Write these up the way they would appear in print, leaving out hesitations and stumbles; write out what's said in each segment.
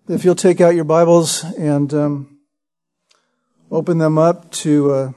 If you'll take out your Bibles and open them up to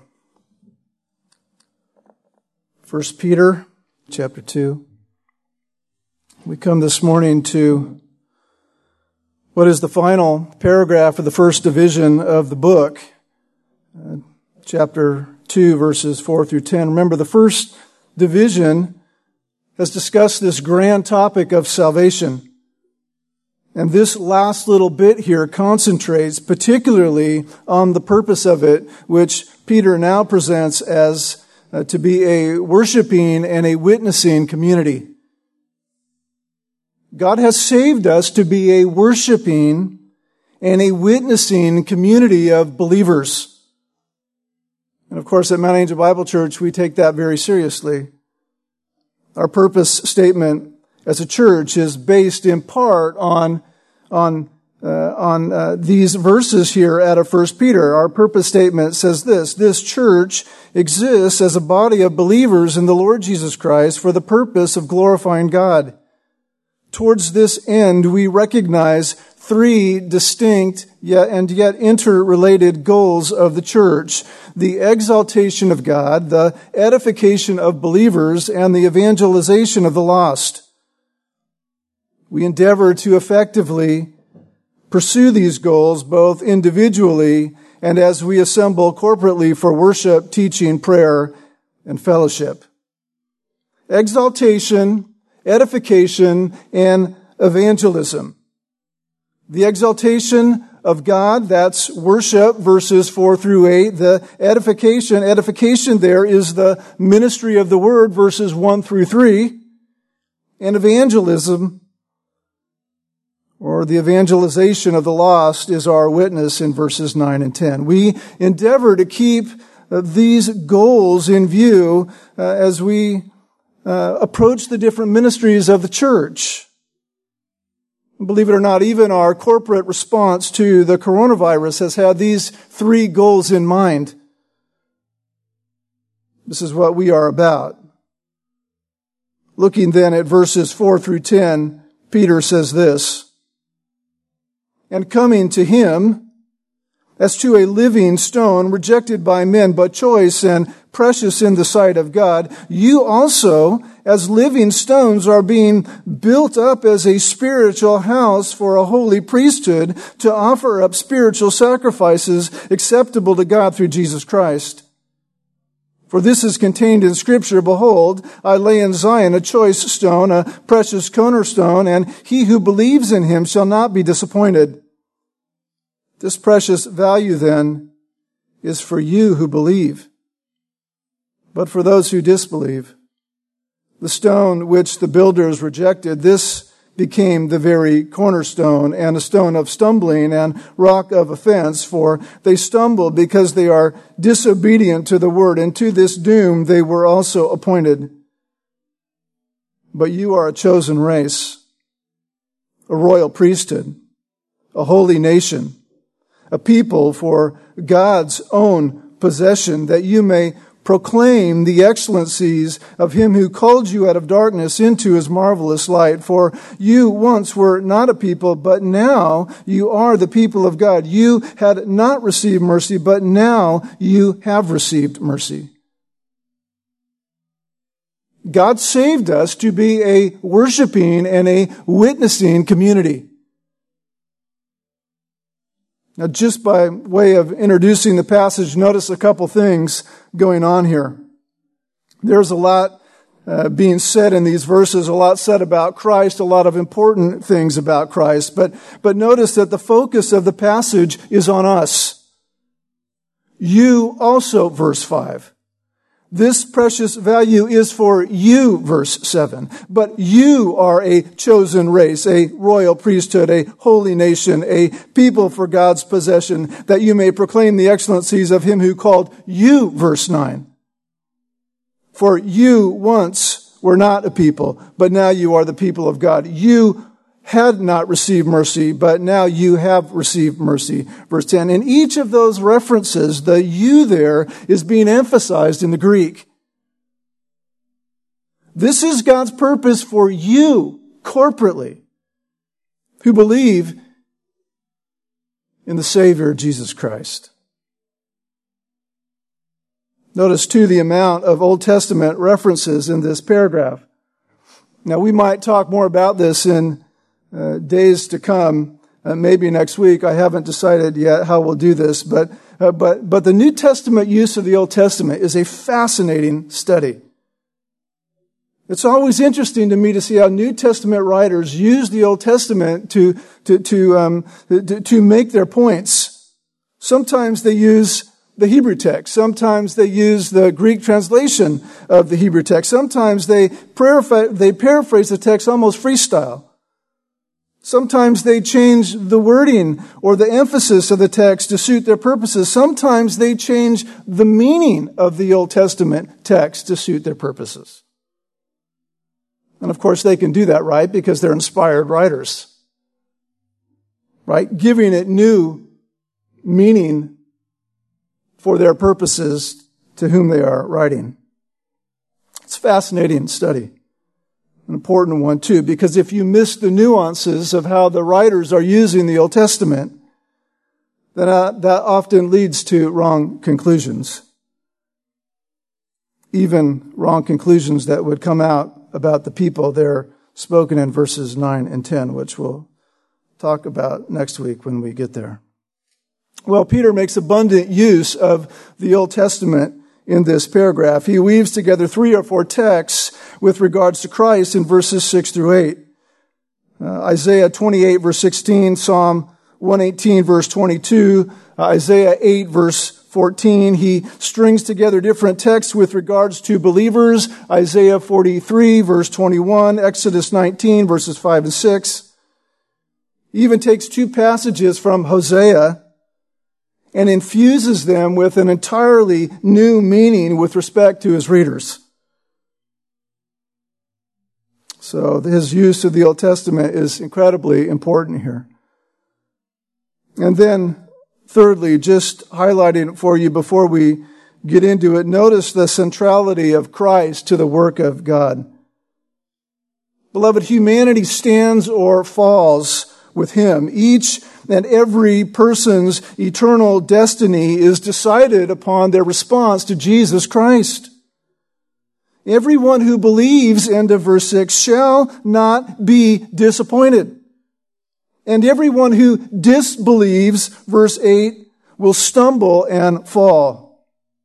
1 Peter chapter 2. We come this morning to what is the final paragraph of the first division of the book, chapter 2, verses 4 through 10. Remember, the first division has discussed this grand topic of salvation. And this last little bit here concentrates particularly on the purpose of it, which Peter now presents as to be a worshiping and a witnessing community. God has saved us to be a worshiping and a witnessing community of believers. And of course, at Mount Angel Bible Church, we take that very seriously. Our purpose statement as a church is based in part on these verses here out of 1 Peter. Our purpose statement says this church exists as a body of believers in the Lord Jesus Christ for the purpose of glorifying God. Towards this end, we recognize three distinct yet interrelated goals of the church: the exaltation of God, the edification of believers, and the evangelization of the lost. We endeavor to effectively pursue these goals both individually and as we assemble corporately for worship, teaching, prayer, and fellowship. Exaltation, edification, and evangelism. The exaltation of God, that's worship, verses 4 through 8. The edification there is the ministry of the word, verses 1 through 3. And evangelism, or the evangelization of the lost, is our witness in verses 9 and 10. We endeavor to keep these goals in view as we approach the different ministries of the church. Believe it or not, even our corporate response to the coronavirus has had these three goals in mind. This is what we are about. Looking then at verses 4 through 10, Peter says this: "And coming to him, as to a living stone, rejected by men, but choice and precious in the sight of God, you also, as living stones, are being built up as a spiritual house for a holy priesthood, to offer up spiritual sacrifices acceptable to God through Jesus Christ. For this is contained in Scripture, Behold, I lay in Zion a choice stone, a precious cornerstone, and he who believes in him shall not be disappointed. This precious value, then, is for you who believe. But for those who disbelieve, the stone which the builders rejected, this became the very cornerstone, and a stone of stumbling and rock of offense, for they stumble because they are disobedient to the word, and to this doom they were also appointed. But you are a chosen race, a royal priesthood, a holy nation, a people for God's own possession, that you may proclaim the excellencies of him who called you out of darkness into his marvelous light. For you once were not a people, but now you are the people of God. You had not received mercy, but now you have received mercy." God saved us to be a worshiping and a witnessing community. Now, just by way of introducing the passage, notice a couple things going on here. There's a lot being said in these verses, a lot said about Christ, a lot of important things about Christ. But notice that the focus of the passage is on us. You also, verse 5. This precious value is for you, verse 7. But you are a chosen race, a royal priesthood, a holy nation, a people for God's possession, that you may proclaim the excellencies of him who called you, verse 9. For you once were not a people, but now you are the people of God. You had not received mercy, but now you have received mercy. Verse 10. In each of those references, the you there is being emphasized in the Greek. This is God's purpose for you corporately who believe in the Savior, Jesus Christ. Notice, too, the amount of Old Testament references in this paragraph. Now, we might talk more about this in days to come, maybe next week. I haven't decided yet how we'll do this, but the New Testament use of the Old Testament is a fascinating study. It's always interesting to me to see how New Testament writers use the Old Testament to make their points. Sometimes they use the Hebrew text. Sometimes they use the Greek translation of the Hebrew text. Sometimes they paraphrase the text almost freestyle. Sometimes they change the wording or the emphasis of the text to suit their purposes. Sometimes they change the meaning of the Old Testament text to suit their purposes. And of course they can do that, right? Because they're inspired writers. Right? Giving it new meaning for their purposes to whom they are writing. It's a fascinating study. An important one too, because if you miss the nuances of how the writers are using the Old Testament, then that often leads to wrong conclusions. Even wrong conclusions that would come out about the people there spoken in verses 9 and 10, which we'll talk about next week when we get there. Well, Peter makes abundant use of the Old Testament in this paragraph. He weaves together 3 or 4 texts with regards to Christ in verses 6 through 8. Isaiah 28 verse 16, Psalm 118 verse 22, Isaiah 8 verse 14. He strings together different texts with regards to believers. Isaiah 43 verse 21, Exodus 19 verses 5 and 6. He even takes 2 passages from Hosea and infuses them with an entirely new meaning with respect to his readers. So his use of the Old Testament is incredibly important here. And then, thirdly, just highlighting it for you before we get into it, notice the centrality of Christ to the work of God. Beloved, humanity stands or falls with him. Each and every person's eternal destiny is decided upon their response to Jesus Christ. Everyone who believes, end of verse 6, shall not be disappointed. And everyone who disbelieves, verse 8, will stumble and fall.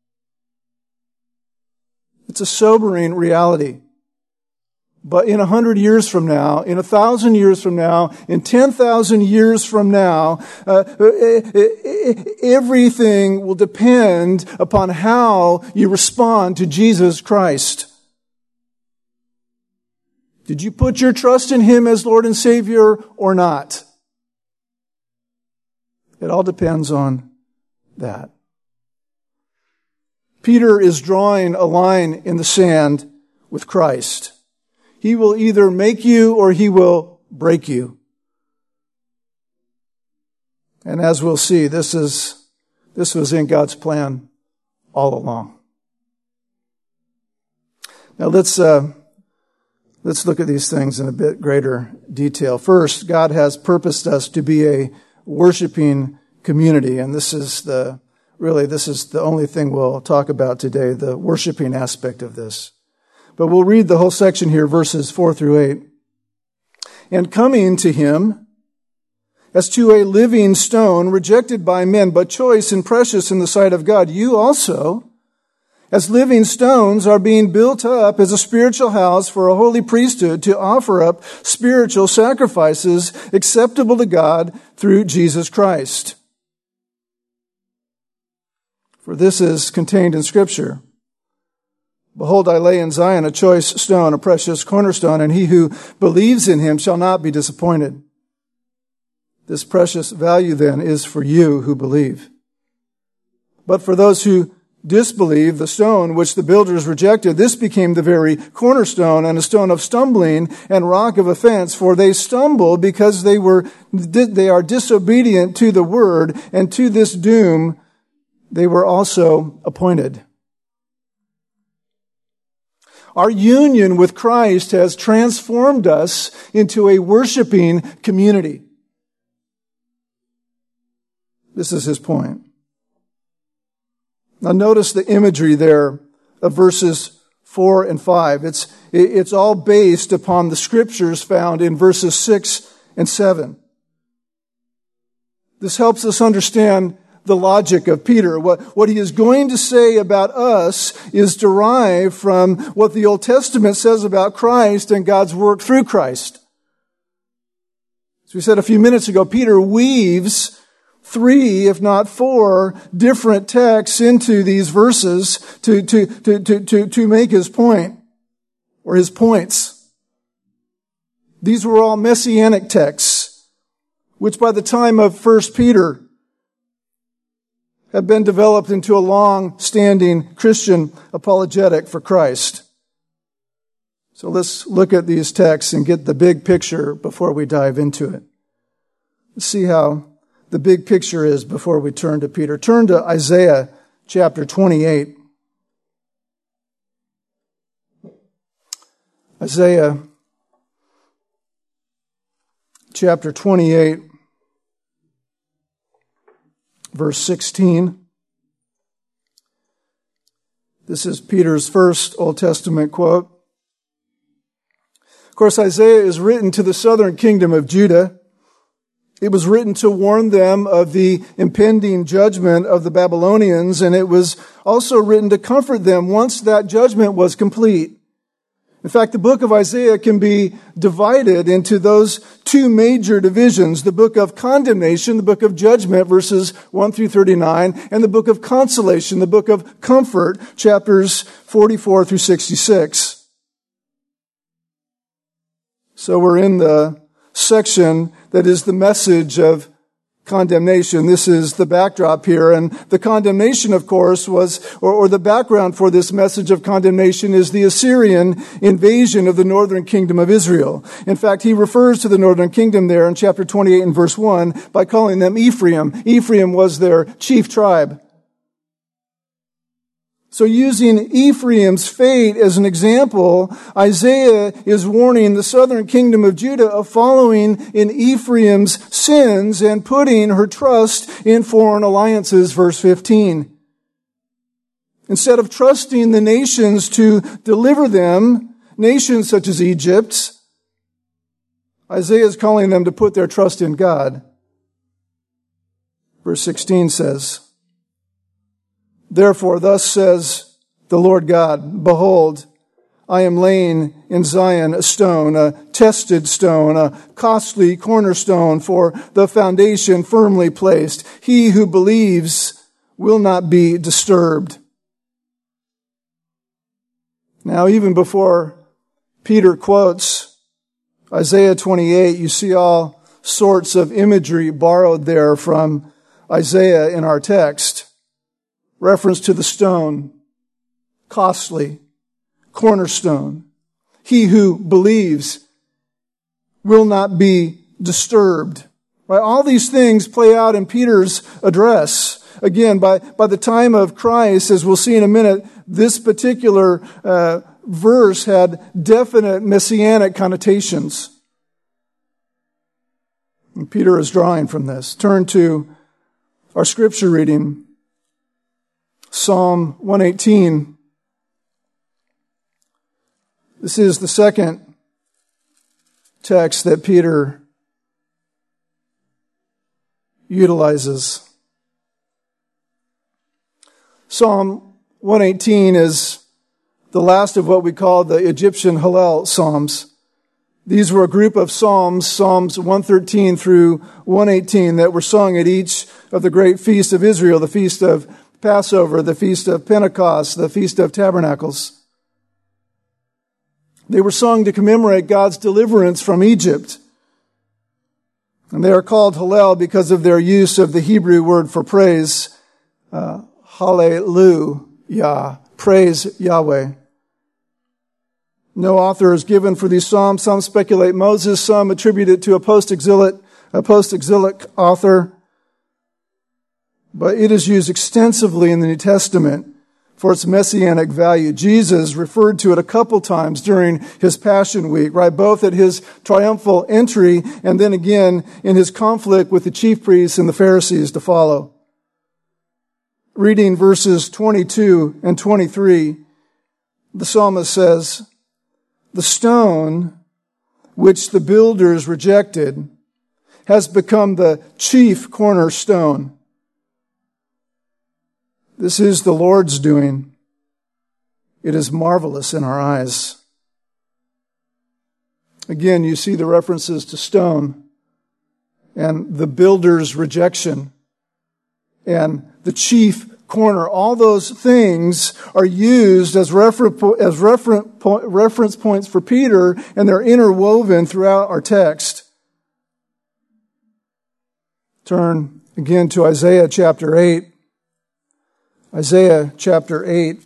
It's a sobering reality. But in 100 years from now, in 1,000 years from now, in 10,000 years from now, everything will depend upon how you respond to Jesus Christ. Did you put your trust in him as Lord and Savior or not? It all depends on that. Peter is drawing a line in the sand with Christ. He will either make you or he will break you. And as we'll see, this was in God's plan all along. Now let's look at these things in a bit greater detail. First, God has purposed us to be a worshiping community, and this is the only thing we'll talk about today, the worshiping aspect of this. But we'll read the whole section here, verses 4 through 8. And coming to him, as to a living stone, rejected by men, but choice and precious in the sight of God, you also, as living stones, are being built up as a spiritual house for a holy priesthood to offer up spiritual sacrifices acceptable to God through Jesus Christ. For this is contained in Scripture. Behold, I lay in Zion a choice stone, a precious cornerstone, and he who believes in him shall not be disappointed. This precious value then is for you who believe. But for those who disbelieve, the stone which the builders rejected, this became the very cornerstone and a stone of stumbling and rock of offense, for they stumble because they are disobedient to the word, and to this doom they were also appointed. Our union with Christ has transformed us into a worshiping community. This is his point. Now notice the imagery there of verses 4 and 5. It's all based upon the scriptures found in verses 6 and 7. This helps us understand the logic of Peter. What he is going to say about us is derived from what the Old Testament says about Christ and God's work through Christ. As we said a few minutes ago, Peter weaves 3, if not 4, different texts into these verses to make his point, or his points. These were all messianic texts, which by the time of 1 Peter have been developed into a long-standing Christian apologetic for Christ. So let's look at these texts and get the big picture before we dive into it. Let's see how the big picture is before we turn to Peter. Turn to Isaiah chapter 28. Isaiah chapter 28, verse 16. This is Peter's first Old Testament quote. Of course, Isaiah is written to the southern kingdom of Judah. It was written to warn them of the impending judgment of the Babylonians, and it was also written to comfort them once that judgment was complete. In fact, the book of Isaiah can be divided into those 2 major divisions, the book of condemnation, the book of judgment, verses 1 through 39, and the book of consolation, the book of comfort, chapters 44 through 66. So we're in the section that is the message of condemnation. This is the backdrop here. And the condemnation, of course, was, or the background for this message of condemnation is the Assyrian invasion of the northern kingdom of Israel. In fact, he refers to the northern kingdom there in chapter 28 and verse 1 by calling them Ephraim. Ephraim was their chief tribe. So using Ephraim's fate as an example, Isaiah is warning the southern kingdom of Judah of following in Ephraim's sins and putting her trust in foreign alliances, verse 15. Instead of trusting the nations to deliver them, nations such as Egypt, Isaiah is calling them to put their trust in God. Verse 16 says, "Therefore, thus says the Lord God, Behold, I am laying in Zion a stone, a tested stone, a costly cornerstone for the foundation firmly placed. He who believes will not be disturbed." Now, even before Peter quotes Isaiah 28, you see all sorts of imagery borrowed there from Isaiah in our text. Reference to the stone, costly, cornerstone. He who believes will not be disturbed. Right? All these things play out in Peter's address. Again, by the time of Christ, as we'll see in a minute, this particular verse had definite messianic connotations. And Peter is drawing from this. Turn to our scripture reading, Psalm 118. This is the second text that Peter utilizes. Psalm 118 is the last of what we call the Egyptian Hallel Psalms. These were a group of Psalms, Psalms 113 through 118, that were sung at each of the great feasts of Israel, the Feast of Passover, the Feast of Pentecost, the Feast of Tabernacles. They were sung to commemorate God's deliverance from Egypt. And they are called Hallel because of their use of the Hebrew word for praise, hallelujah, praise Yahweh. No author is given for these psalms. Some speculate Moses, some attribute it to a post-exilic author. But it is used extensively in the New Testament for its messianic value. Jesus referred to it a couple times during his Passion Week, right? Both at his triumphal entry and then again in his conflict with the chief priests and the Pharisees to follow. Reading verses 22 and 23, the psalmist says, "The stone which the builders rejected has become the chief cornerstone. This is the Lord's doing. It is marvelous in our eyes." Again, you see the references to stone and the builder's rejection and the chief corner. All those things are used as reference points for Peter, and they're interwoven throughout our text. Turn again to Isaiah chapter 8. Isaiah chapter 8.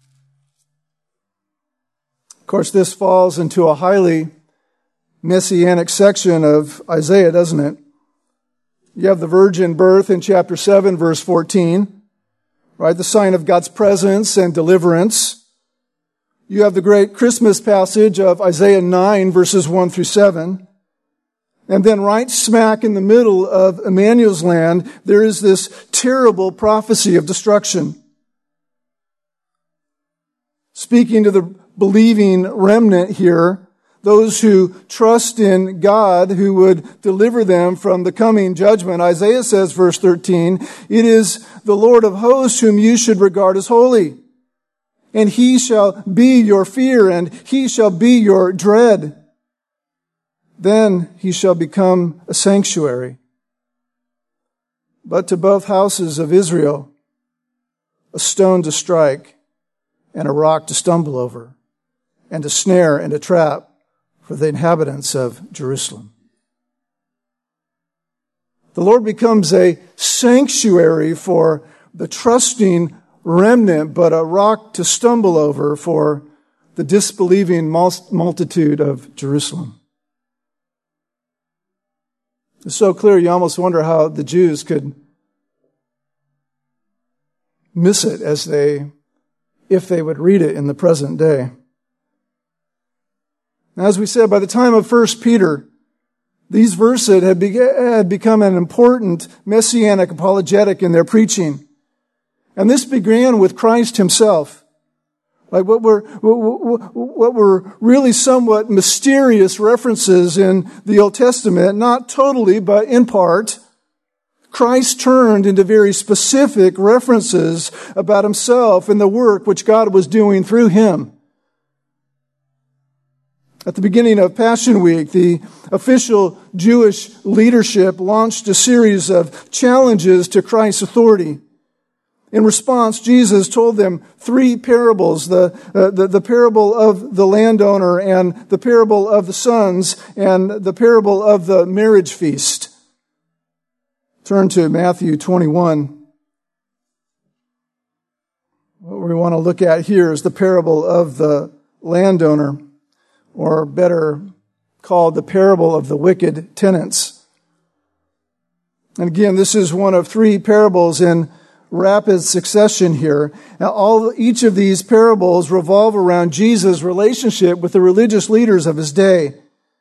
Of course, this falls into a highly messianic section of Isaiah, doesn't it? You have the virgin birth in chapter 7, verse 14, right? The sign of God's presence and deliverance. You have the great Christmas passage of Isaiah 9, verses 1 through 7. And then right smack in the middle of Emmanuel's land, there is this terrible prophecy of destruction. Speaking to the believing remnant here, those who trust in God who would deliver them from the coming judgment. Isaiah says, verse 13, "It is the Lord of hosts whom you should regard as holy. And he shall be your fear, and he shall be your dread. Then he shall become a sanctuary. But to both houses of Israel, a stone to strike, and a rock to stumble over, and a snare and a trap for the inhabitants of Jerusalem." The Lord becomes a sanctuary for the trusting remnant, but a rock to stumble over for the disbelieving multitude of Jerusalem. It's so clear you almost wonder how the Jews could miss it if they would read it in the present day. Now, as we said, by the time of 1 Peter, these verses had become an important messianic apologetic in their preaching. And this began with Christ himself. Like what were really somewhat mysterious references in the Old Testament, not totally, but in part, Christ turned into very specific references about himself and the work which God was doing through him. At the beginning of Passion Week, the official Jewish leadership launched a series of challenges to Christ's authority. In response, Jesus told them three parables, the parable of the landowner and the parable of the sons and the parable of the marriage feast. Turn to Matthew 21. What we want to look at here is the parable of the landowner, or better called the parable of the wicked tenants. And again, this is one of three parables in rapid succession here. Now, each of these parables revolve around Jesus' relationship with the religious leaders of his day.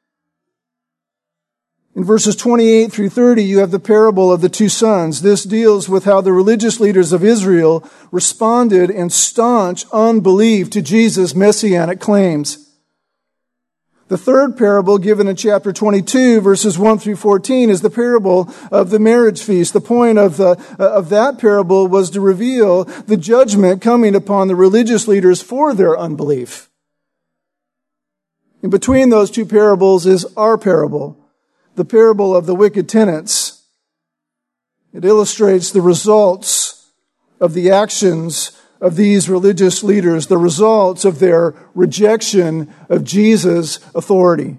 In verses 28 through 30, you have the parable of the two sons. This deals with how the religious leaders of Israel responded in staunch unbelief to Jesus' messianic claims. The third parable, given in chapter 22, verses 1 through 14, is the parable of the marriage feast. The point of that parable was to reveal the judgment coming upon the religious leaders for their unbelief. In between those two parables is our parable, the parable of the wicked tenants. It illustrates the results of the actions of these religious leaders, the results of their rejection of Jesus' authority.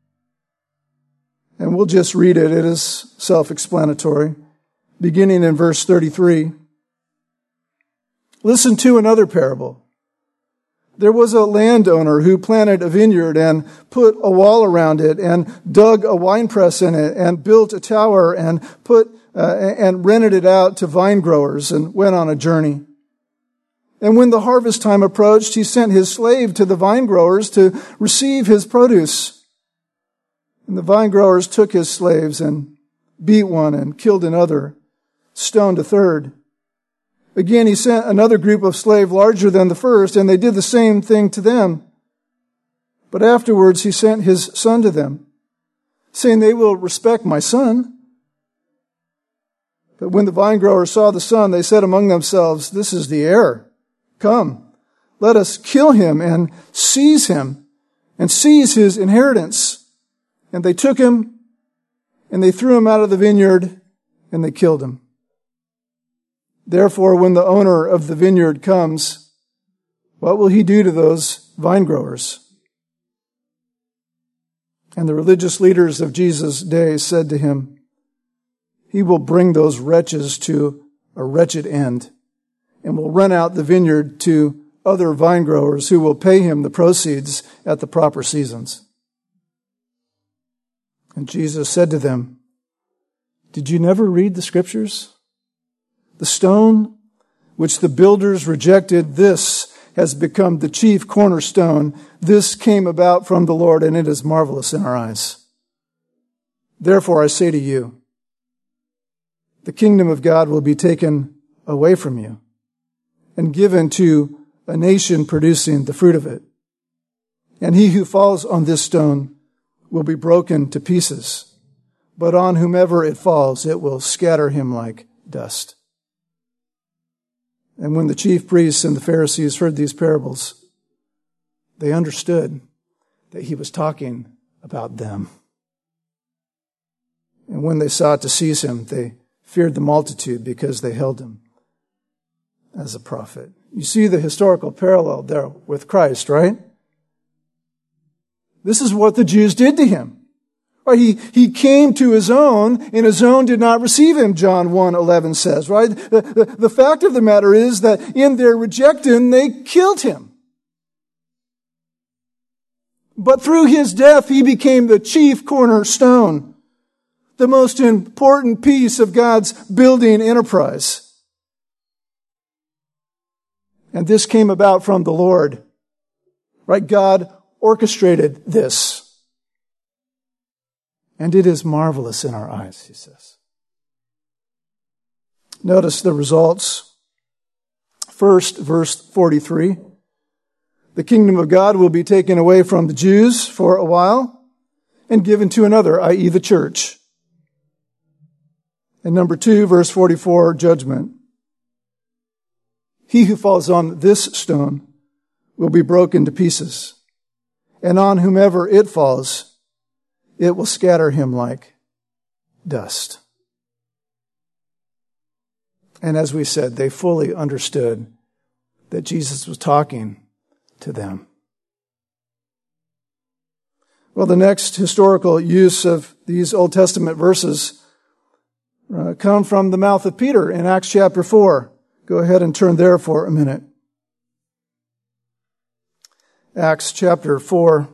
And we'll just read it. It is self-explanatory. Beginning in verse 33. Listen to another parable. There was a landowner who planted a vineyard and put a wall around it and dug a winepress in it and built a tower and rented it out to vine growers and went on a journey. And when the harvest time approached, he sent his slave to the vine growers to receive his produce. And the vine growers took his slaves and beat one and killed another, stoned a third. Again, he sent another group of slaves larger than the first, and they did the same thing to them. But afterwards he sent his son to them, saying, "They will respect my son." But when the vine growers saw the son, they said among themselves, "This is the heir. Come, let us kill him and seize his inheritance." And they took him, and they threw him out of the vineyard, and they killed him. Therefore, when the owner of the vineyard comes, what will he do to those vine growers? And the religious leaders of Jesus' day said to him, "He will bring those wretches to a wretched end, and will rent out the vineyard to other vine growers who will pay him the proceeds at the proper seasons." And Jesus said to them, "Did you never read the Scriptures? The stone which the builders rejected, this has become the chief cornerstone. This came about from the Lord, and it is marvelous in our eyes. Therefore I say to you, the kingdom of God will be taken away from you and given to a nation producing the fruit of it. And he who falls on this stone will be broken to pieces, but on whomever it falls, it will scatter him like dust." And when the chief priests and the Pharisees heard these parables, they understood that he was talking about them. And when they sought to seize him, they feared the multitude because they held him as a prophet. You see the historical parallel there with Christ, right? This is what the Jews did to him. Right? He came to his own, and his own did not receive him, John 1:11 says, right? The fact of the matter is that in their rejection, they killed him. But through his death, he became the chief cornerstone, the most important piece of God's building enterprise. And this came about from the Lord, right? God orchestrated this. And it is marvelous in our eyes, he says. Notice the results. First, verse 43. The kingdom of God will be taken away from the Jews for a while and given to another, i.e. the church. And number 2, verse 44, judgment. He who falls on this stone will be broken to pieces, and on whomever it falls, it will scatter him like dust. And as we said, they fully understood that Jesus was talking to them. Well, the next historical use of these Old Testament verses come from the mouth of Peter in Acts chapter 4. Go ahead and turn there for a minute. Acts chapter 4.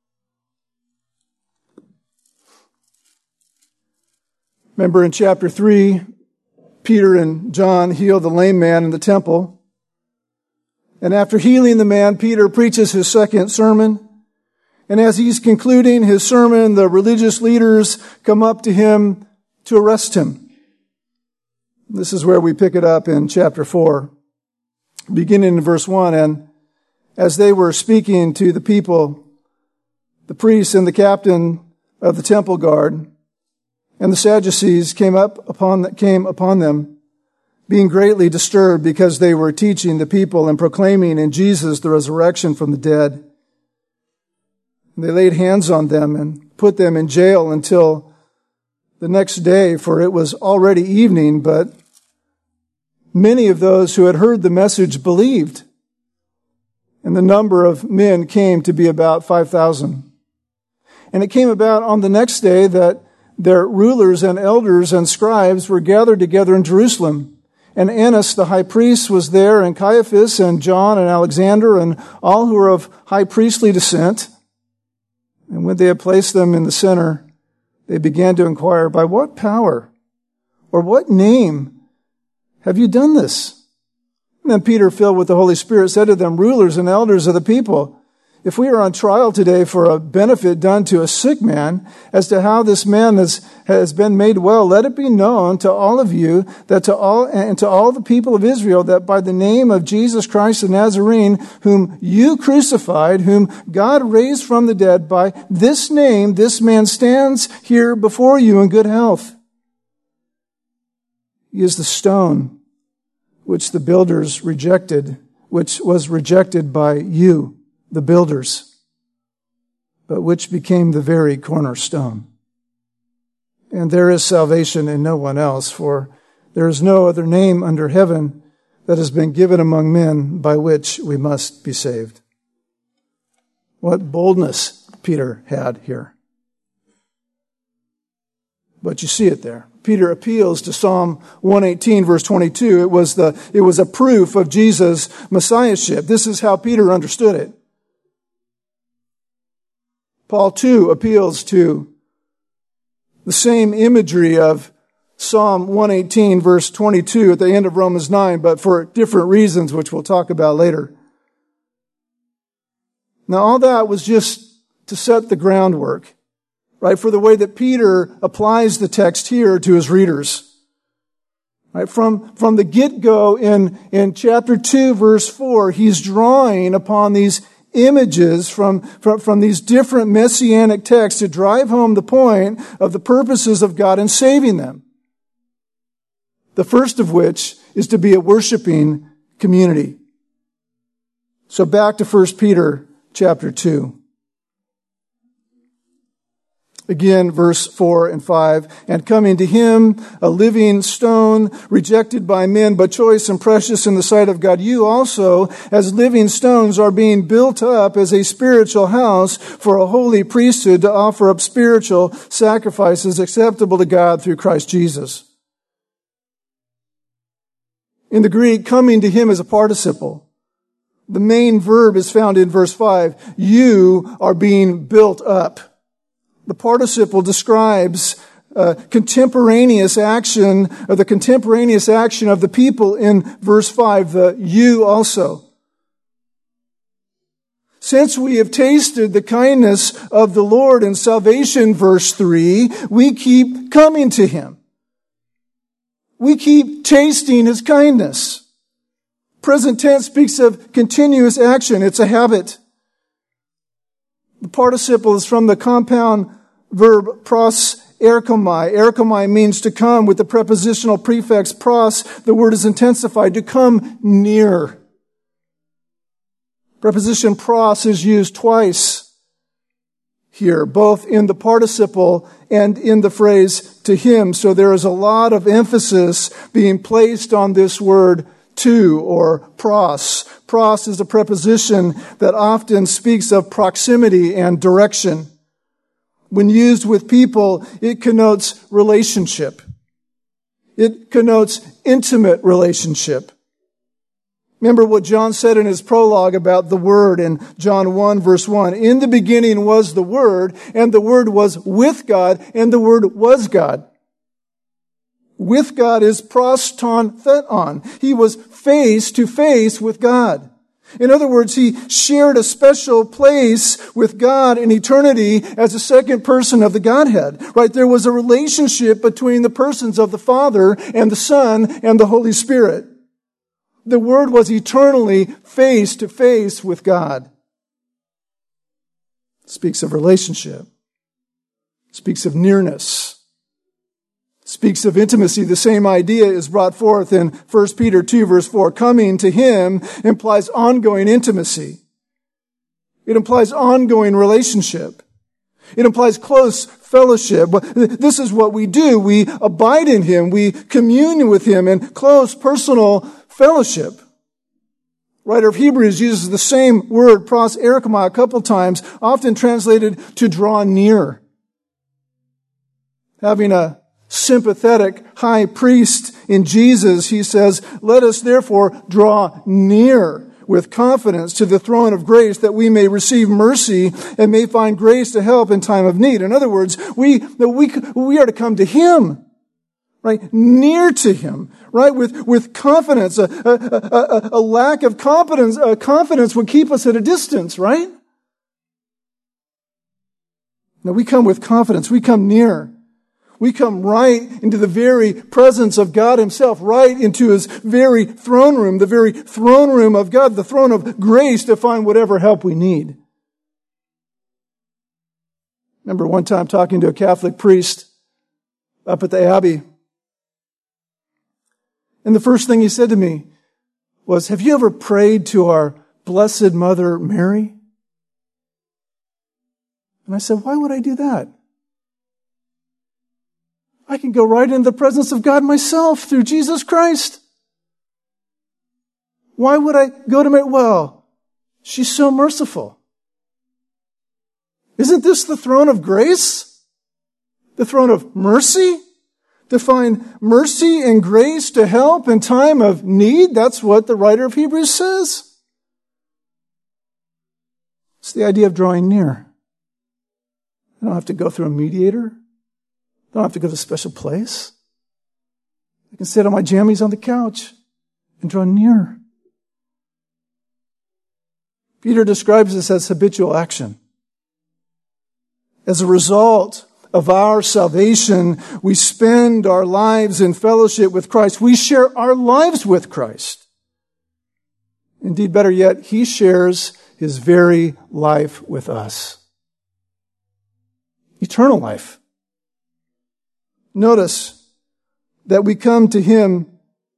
Remember in chapter 3, Peter and John healed the lame man in the temple. And after healing the man, Peter preaches his second sermon. And as he's concluding his sermon, the religious leaders come up to him to arrest him. This is where we pick it up in chapter 4, beginning in verse 1. And as they were speaking to the people, the priests and the captain of the temple guard and the Sadducees came upon them, being greatly disturbed because they were teaching the people and proclaiming in Jesus the resurrection from the dead. And they laid hands on them and put them in jail until the next day, for it was already evening, but many of those who had heard the message believed, and the number of men came to be about 5,000. And it came about on the next day that their rulers and elders and scribes were gathered together in Jerusalem. And Annas the high priest was there, and Caiaphas and John and Alexander and all who were of high priestly descent. And when they had placed them in the center, they began to inquire, "By what power or what name have you done this? And then Peter, filled with the Holy Spirit, said to them, rulers and elders of the people, if we are on trial today for a benefit done to a sick man, as to how this man has been made well, let it be known to all of you, that to all the people of Israel, that by the name of Jesus Christ the Nazarene, whom you crucified, whom God raised from the dead, by this name, this man stands here before you in good health. He is the stone which the builders rejected, which was rejected by you, the builders, but which became the very cornerstone. And there is salvation in no one else, for there is no other name under heaven that has been given among men by which we must be saved. What boldness Peter had here. But you see it there. Peter appeals to Psalm 118, verse 22. It was a proof of Jesus' messiahship. This is how Peter understood it. Paul, too, appeals to the same imagery of Psalm 118, verse 22 at the end of Romans 9, but for different reasons, which we'll talk about later. Now, all that was just to set the groundwork, right, for the way that Peter applies the text here to his readers. Right, from the get-go in chapter 2, verse 4, he's drawing upon these images from these different messianic texts to drive home the point of the purposes of God in saving them. The first of which is to be a worshiping community. So back to 1 Peter chapter 2. Again, verse 4 and 5, and coming to him, a living stone, rejected by men, but choice and precious in the sight of God. You also, as living stones, are being built up as a spiritual house for a holy priesthood to offer up spiritual sacrifices acceptable to God through Christ Jesus. In the Greek, coming to him is a participle. The main verb is found in verse 5. You are being built up. The participle describes contemporaneous action, or the contemporaneous action of the people in verse 5, the you also. Since we have tasted the kindness of the Lord in salvation, verse 3, we keep coming to him. We keep tasting his kindness. Present tense speaks of continuous action. It's a habit. The participle is from the compound verb pros erchomai. Erchomai means to come with the prepositional prefix pros. The word is intensified, to come near. Preposition pros is used twice here, both in the participle and in the phrase to him. So there is a lot of emphasis being placed on this word to, or pros. Pros is a preposition that often speaks of proximity and direction. When used with people, it connotes relationship. It connotes intimate relationship. Remember what John said in his prologue about the Word in John 1, verse 1. In the beginning was the Word, and the Word was with God, and the Word was God. With God is pros ton theon. He was face to face with God. In other words, he shared a special place with God in eternity as a second person of the Godhead. Right? There was a relationship between the persons of the Father and the Son and the Holy Spirit. The Word was eternally face to face with God. It speaks of relationship. It speaks of nearness. Speaks of intimacy. The same idea is brought forth in 1 Peter 2, verse 4. Coming to him implies ongoing intimacy. It implies ongoing relationship. It implies close fellowship. This is what we do. We abide in him. We commune with him in close personal fellowship. Writer of Hebrews uses the same word, pros erchomai, a couple times, often translated to draw near. Having a sympathetic high priest in Jesus, he says, let us therefore draw near with confidence to the throne of grace that we may receive mercy and may find grace to help in time of need. In other words, we are to come to him. right? Near to him, right? With confidence. A lack of confidence would keep us at a distance, right? No, we come with confidence. We come near. We come right into the very presence of God himself, right into his very throne room, the very throne room of God, the throne of grace to find whatever help we need. Remember one time talking to a Catholic priest up at the Abbey. And the first thing he said to me was, "Have you ever prayed to our Blessed Mother Mary?" And I said, "Why would I do that? I can go right into the presence of God myself through Jesus Christ. Why would I go to Mary? Well, she's so merciful. Isn't this the throne of grace? The throne of mercy? To find mercy and grace to help in time of need? That's what the writer of Hebrews says. It's the idea of drawing near. I don't have to go through a mediator. I don't have to go to a special place. I can sit on my jammies on the couch and draw near. Peter describes this as habitual action. As a result of our salvation, we spend our lives in fellowship with Christ. We share our lives with Christ. Indeed, better yet, he shares his very life with us. Eternal life. Notice that we come to him,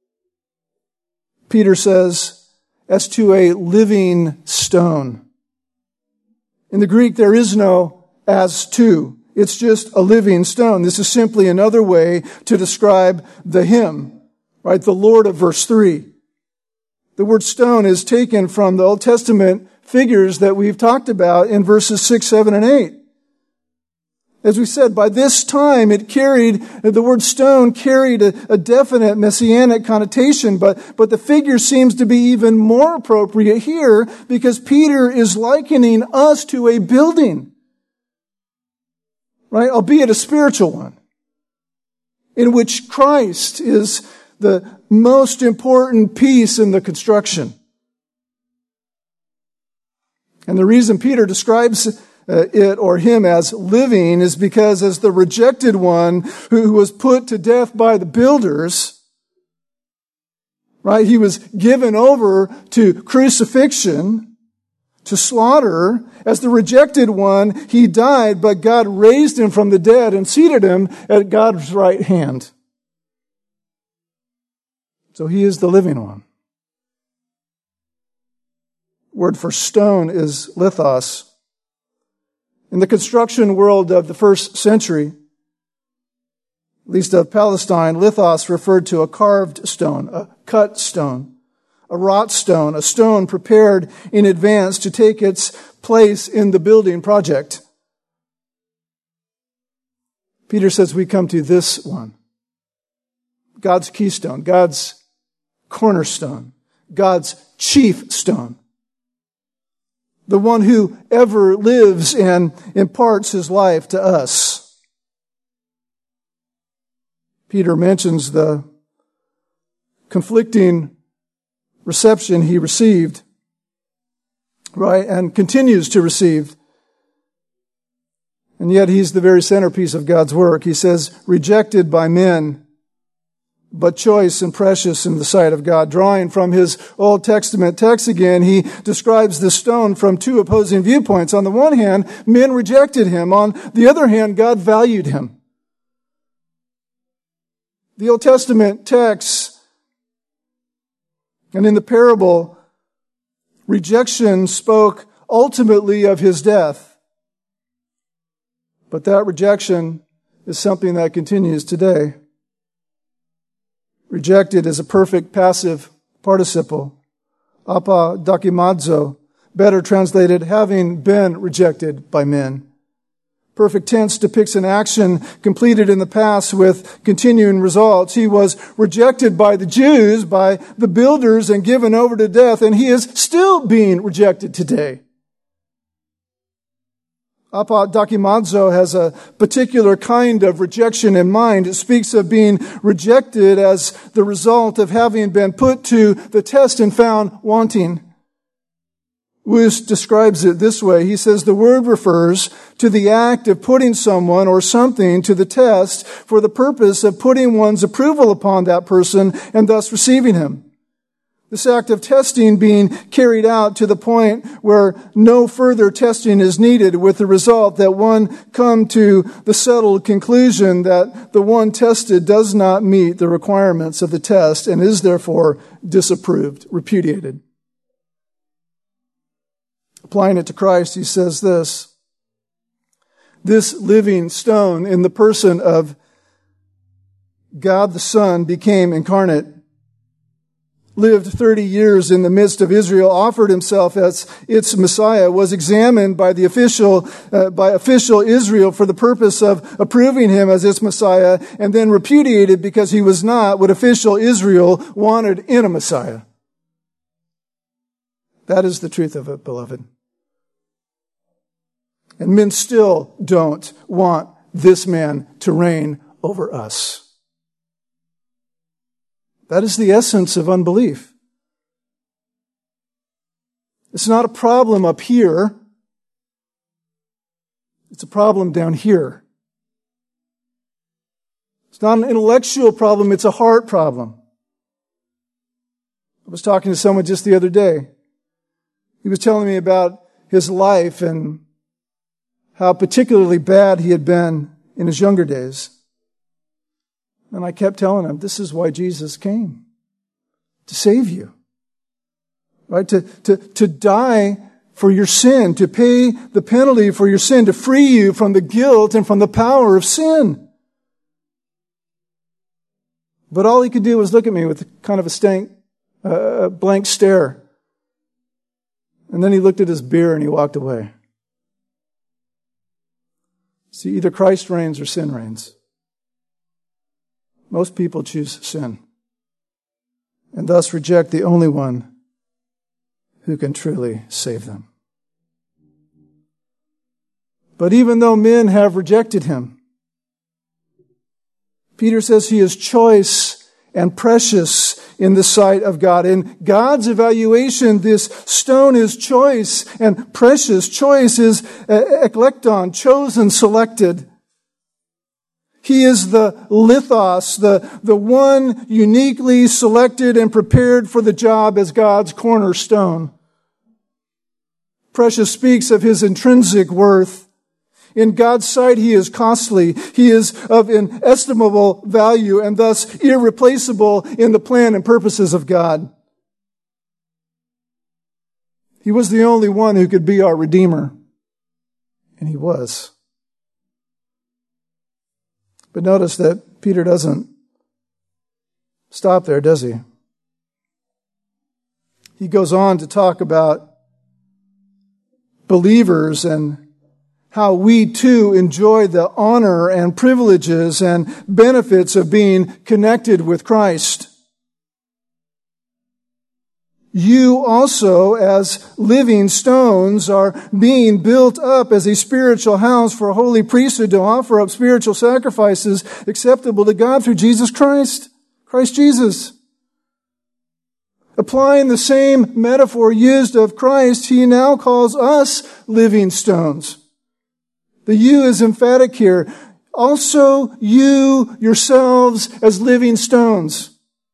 Peter says, as to a living stone. In the Greek, there is no as to. It's just a living stone. This is simply another way to describe the him, right? The Lord of verse 3. The word stone is taken from the Old Testament figures that we've talked about in verses 6, 7, and 8. As we said, by this time the word stone carried a definite messianic connotation, but the figure seems to be even more appropriate here because Peter is likening us to a building, right? Albeit a spiritual one, in which Christ is the most important piece in the construction. And the reason Peter describes it or him as living is because as the rejected one who was put to death by the builders, right? He was given over to crucifixion, to slaughter. As the rejected one, he died, but God raised him from the dead and seated him at God's right hand. So he is the living one. Word for stone is lithos. In the construction world of the first century, at least of Palestine, lithos referred to a carved stone, a cut stone, a wrought stone, a stone prepared in advance to take its place in the building project. Peter says we come to this one, God's keystone, God's cornerstone, God's chief stone. The one who ever lives and imparts his life to us. Peter mentions the conflicting reception he received, right, and continues to receive. And yet he's the very centerpiece of God's work. He says, rejected by men, but choice and precious in the sight of God. Drawing from his Old Testament text again, he describes the stone from two opposing viewpoints. On the one hand, men rejected him. On the other hand, God valued him. The Old Testament text, and in the parable, rejection spoke ultimately of his death. But that rejection is something that continues today. Rejected is a perfect passive participle. Apodokimazo, better translated, having been rejected by men. Perfect tense depicts an action completed in the past with continuing results. He was rejected by the Jews, by the builders, and given over to death, and he is still being rejected today. Apodokimazo has a particular kind of rejection in mind. It speaks of being rejected as the result of having been put to the test and found wanting. Wuest describes it this way. He says the word refers to the act of putting someone or something to the test for the purpose of putting one's approval upon that person and thus receiving him. This act of testing being carried out to the point where no further testing is needed, with the result that one come to the settled conclusion that the one tested does not meet the requirements of the test and is therefore disapproved, repudiated. Applying it to Christ, he says this: this living stone in the person of God the Son became incarnate, lived 30 years in the midst of Israel, offered himself as its Messiah, was examined by official Israel for the purpose of approving him as its Messiah, and then repudiated because he was not what official Israel wanted in a Messiah. That is the truth of it, beloved. And men still don't want this man to reign over us. That is the essence of unbelief. It's not a problem up here. It's a problem down here. It's not an intellectual problem, it's a heart problem. I was talking to someone just the other day. He was telling me about his life and how particularly bad he had been in his younger days. And I kept telling him, this is why Jesus came. To save you. Right? To die for your sin. To pay the penalty for your sin. To free you from the guilt and from the power of sin. But all he could do was look at me with kind of a blank stare. And then he looked at his beer and he walked away. See, either Christ reigns or sin reigns. Most people choose sin and thus reject the only one who can truly save them. But even though men have rejected him, Peter says he is choice and precious in the sight of God. In God's evaluation, this stone is choice and precious. Choice is eklekton, chosen, selected. He is the lithos, the one uniquely selected and prepared for the job as God's cornerstone. Precious speaks of his intrinsic worth. In God's sight, he is costly. He is of inestimable value and thus irreplaceable in the plan and purposes of God. He was the only one who could be our Redeemer. And he was. But notice that Peter doesn't stop there, does he? He goes on to talk about believers and how we too enjoy the honor and privileges and benefits of being connected with Christ. You also, as living stones, are being built up as a spiritual house for a holy priesthood to offer up spiritual sacrifices acceptable to God through Jesus Christ. Christ Jesus. Applying the same metaphor used of Christ, he now calls us living stones. The you is emphatic here. Also, you yourselves as living stones.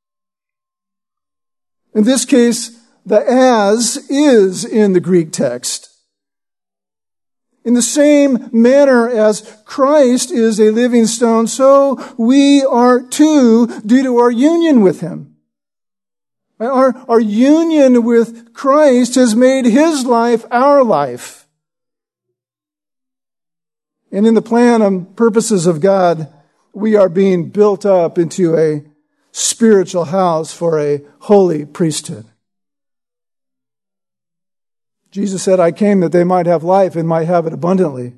In this case, the as is in the Greek text. In the same manner as Christ is a living stone, so we are too due to our union with him. Our union with Christ has made his life our life. And in the plan and purposes of God, we are being built up into a spiritual house for a holy priesthood. Jesus said, I came that they might have life and might have it abundantly.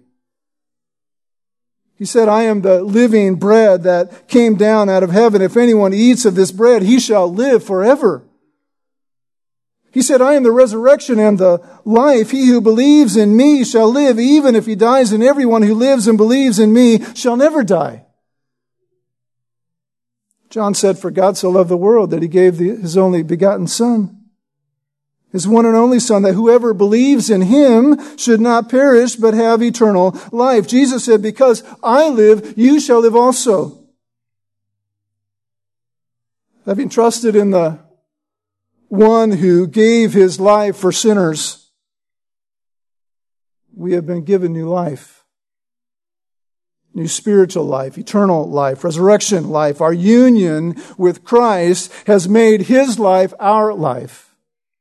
He said, I am the living bread that came down out of heaven. If anyone eats of this bread, he shall live forever. He said, I am the resurrection and the life. He who believes in me shall live, even if he dies, and everyone who lives and believes in me shall never die. John said, for God so loved the world that he gave his only begotten Son, his one and only Son, that whoever believes in him should not perish but have eternal life. Jesus said, because I live, you shall live also. Having trusted in the one who gave his life for sinners, we have been given new life, new spiritual life, eternal life, resurrection life. Our union with Christ has made his life our life.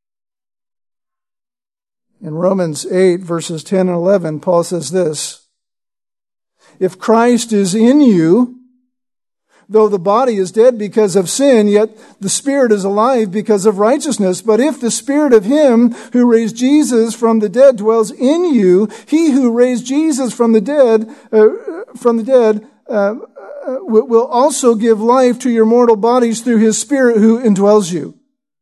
In Romans 8, verses 10 and 11, Paul says this, if Christ is in you, though the body is dead because of sin, yet the Spirit is alive because of righteousness. But if the Spirit of him who raised Jesus from the dead dwells in you, he who raised Jesus from the dead will also give life to your mortal bodies through his Spirit who indwells you.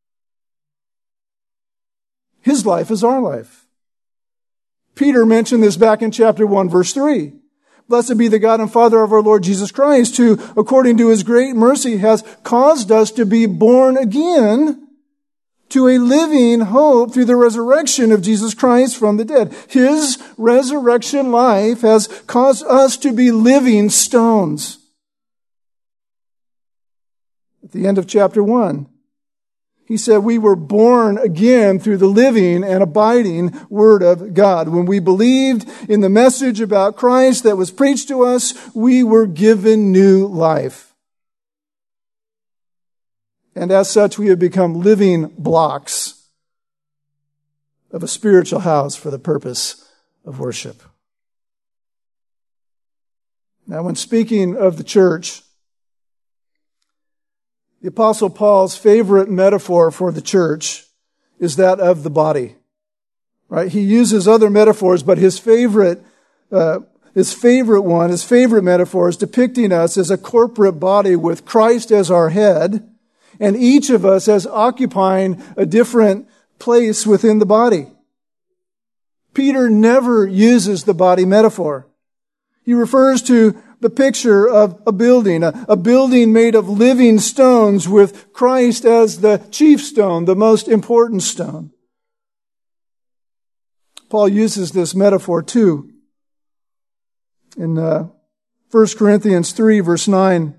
His life is our life. Peter mentioned this back in chapter 1, verse 3. Blessed be the God and Father of our Lord Jesus Christ, who, according to his great mercy, has caused us to be born again to a living hope through the resurrection of Jesus Christ from the dead. His resurrection life has caused us to be living stones. At the end of chapter 1, he said we were born again through the living and abiding Word of God. When we believed in the message about Christ that was preached to us, we were given new life. And as such, we have become living blocks of a spiritual house for the purpose of worship. Now, when speaking of the church, the Apostle Paul's favorite metaphor for the church is that of the body. Right? He uses other metaphors, but his favorite metaphor is depicting us as a corporate body with Christ as our head, and each of us as occupying a different place within the body. Peter never uses the body metaphor. He refers to the picture of a building made of living stones with Christ as the chief stone, the most important stone. Paul uses this metaphor too. In 1 Corinthians 3, verse 9,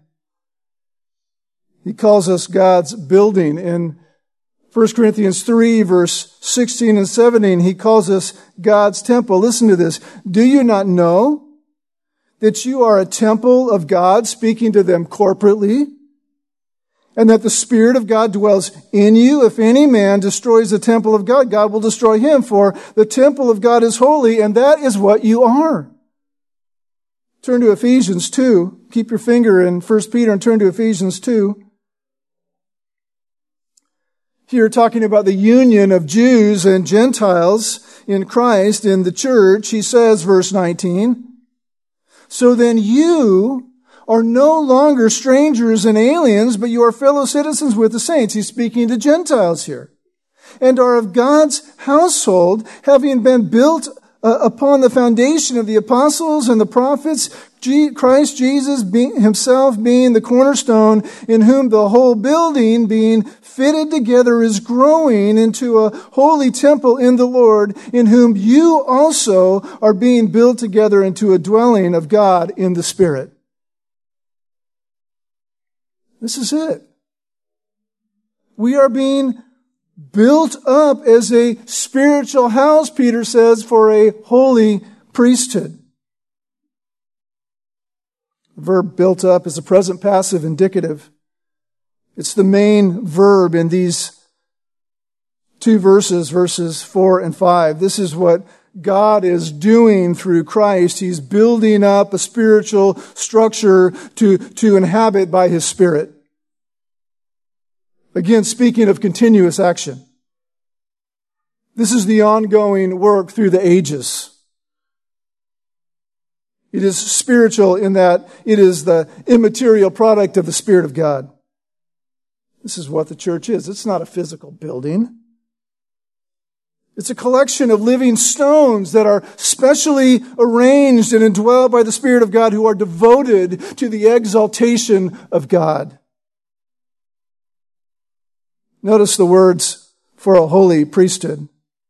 he calls us God's building. In 1 Corinthians 3, verse 16 and 17, he calls us God's temple. Listen to this. Do you not know that you are a temple of God, speaking to them corporately, and that the Spirit of God dwells in you? If any man destroys the temple of God, God will destroy him, for the temple of God is holy, and that is what you are. Turn to Ephesians 2. Keep your finger in 1 Peter and turn to Ephesians 2. Here, talking about the union of Jews and Gentiles in Christ, in the church, he says, verse 19, so then you are no longer strangers and aliens, but you are fellow citizens with the saints. He's speaking to Gentiles here. And are of God's household, having been built upon the foundation of the apostles and the prophets, Christ Jesus himself being the cornerstone, in whom the whole building being fitted together is growing into a holy temple in the Lord, in whom you also are being built together into a dwelling of God in the Spirit. This is it. We are being built up as a spiritual house, Peter says, for a holy priesthood. The verb built up is a present passive indicative. It's the main verb in these two verses, verses 4 and 5. This is what God is doing through Christ. He's building up a spiritual structure to inhabit by His Spirit. Again, speaking of continuous action. This is the ongoing work through the ages. It is spiritual in that it is the immaterial product of the Spirit of God. This is what the church is. It's not a physical building. It's a collection of living stones that are specially arranged and indwelled by the Spirit of God, who are devoted to the exaltation of God. Notice the words, for a holy priesthood.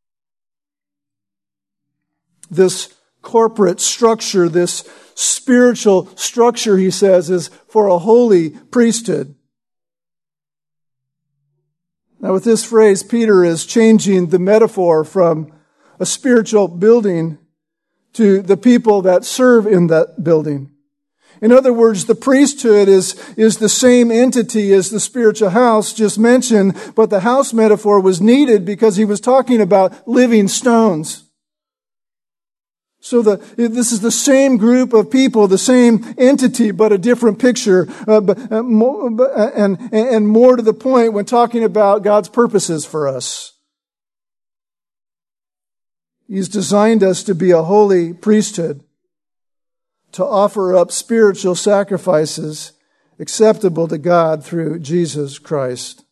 This corporate structure, this spiritual structure, he says, is for a holy priesthood. Now, with this phrase, Peter is changing the metaphor from a spiritual building to the people that serve in that building. In other words, the priesthood is the same entity as the spiritual house just mentioned, but the house metaphor was needed because he was talking about living stones. So this is the same group of people, the same entity, but a different picture, and more to the point when talking about God's purposes for us. He's designed us to be a holy priesthood, to offer up spiritual sacrifices acceptable to God through Jesus Christ.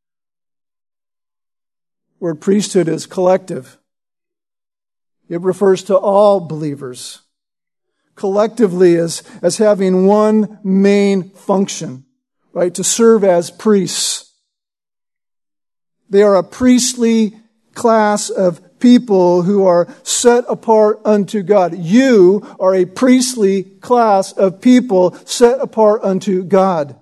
The word priesthood is collective. It refers to all believers collectively as having one main function, right? To serve as priests. They are a priestly class of people who are set apart unto God. You are a priestly class of people set apart unto God.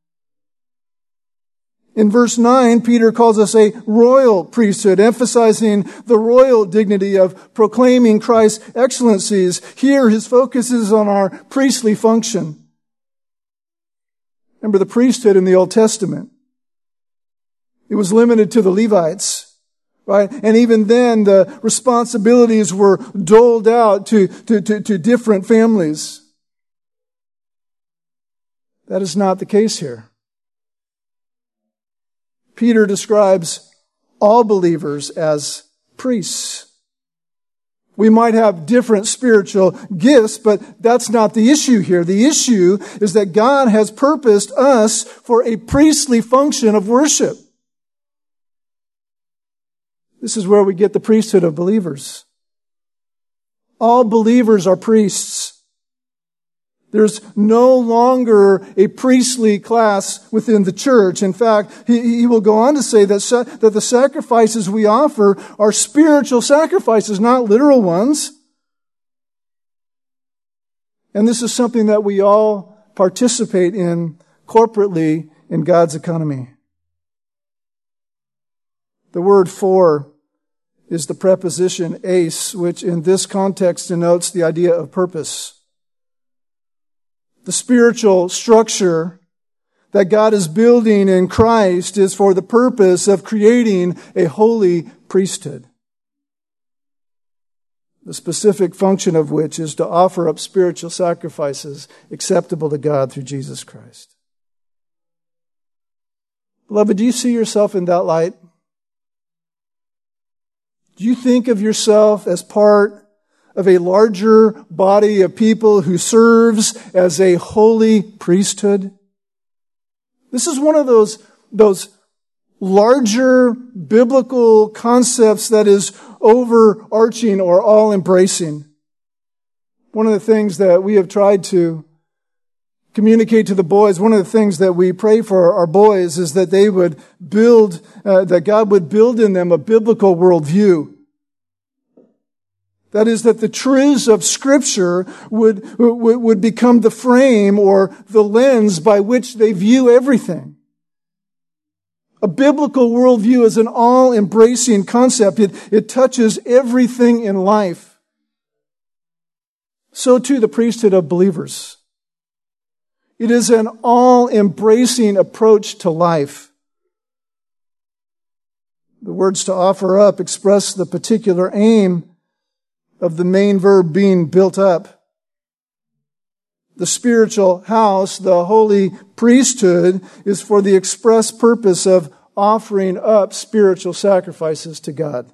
In verse 9, Peter calls us a royal priesthood, emphasizing the royal dignity of proclaiming Christ's excellencies. Here, his focus is on our priestly function. Remember the priesthood in the Old Testament. It was limited to the Levites, right? And even then, the responsibilities were doled out to different families. That is not the case here. Peter describes all believers as priests. We might have different spiritual gifts, but that's not the issue here. The issue is that God has purposed us for a priestly function of worship. This is where we get the priesthood of believers. All believers are priests. There's no longer a priestly class within the church. In fact, he will go on to say that the sacrifices we offer are spiritual sacrifices, not literal ones. And this is something that we all participate in corporately in God's economy. The word for is the preposition eis, which in this context denotes the idea of purpose. The spiritual structure that God is building in Christ is for the purpose of creating a holy priesthood, the specific function of which is to offer up spiritual sacrifices acceptable to God through Jesus Christ. Beloved, do you see yourself in that light? Do you think of yourself as part of a larger body of people who serves as a holy priesthood? This is one of those larger biblical concepts that is overarching or all-embracing. One of the things that we have tried to communicate to the boys, one of the things that we pray for our boys is that they would build, that God would build in them a biblical worldview. That is, that the truths of Scripture would become the frame or the lens by which they view everything. A biblical worldview is an all-embracing concept. It touches everything in life. So too the priesthood of believers. It is an all-embracing approach to life. The words to offer up express the particular aim of the main verb being built up. The spiritual house, the holy priesthood, is for the express purpose of offering up spiritual sacrifices to God.